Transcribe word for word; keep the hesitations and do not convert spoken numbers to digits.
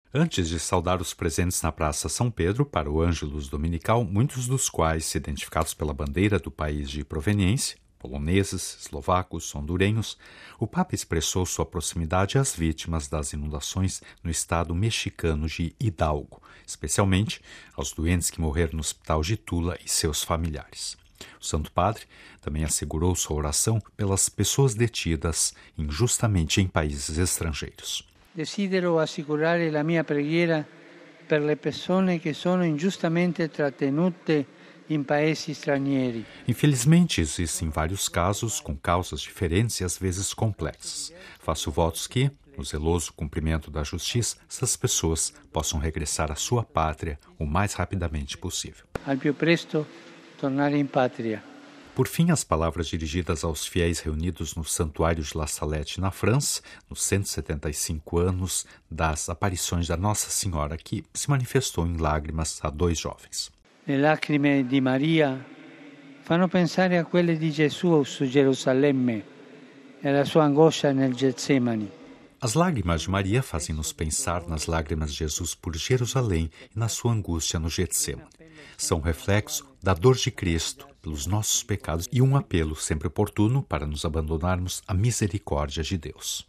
Antes de saudar os presentes na Praça São Pedro para o Ângelus Dominical, muitos dos quais identificados pela bandeira do país de proveniência, poloneses, eslovacos, hondurenhos, o Papa expressou sua proximidade às vítimas das inundações no estado mexicano de Hidalgo, especialmente aos doentes que morreram no hospital de Tula e seus familiares. O Santo Padre também assegurou sua oração pelas pessoas detidas injustamente em países estrangeiros. Desidero assicurare la mia preghiera per le persone che sono ingiustamente trattenute em paesi stranieri. Infelizmente, existem vários casos com causas diferentes e às vezes complexas. Faço votos que, no zeloso cumprimento da justiça, essas pessoas possam regressar à sua pátria o mais rapidamente possível. Al più presto tornare in patria. Por fim, as palavras dirigidas aos fiéis reunidos no Santuário de La Salette, na França, nos cento e setenta e cinco anos das aparições da Nossa Senhora, que se manifestou em lágrimas a dois jovens. Le lacrime di Maria fanno pensare a quelle di Gesù su Gerusalemme e alla sua angoscia nel Getsemani. As lágrimas de Maria fazem-nos pensar nas lágrimas de Jesus por Jerusalém e na sua angústia no Getsemane. São um reflexo da dor de Cristo pelos nossos pecados e um apelo sempre oportuno para nos abandonarmos à misericórdia de Deus.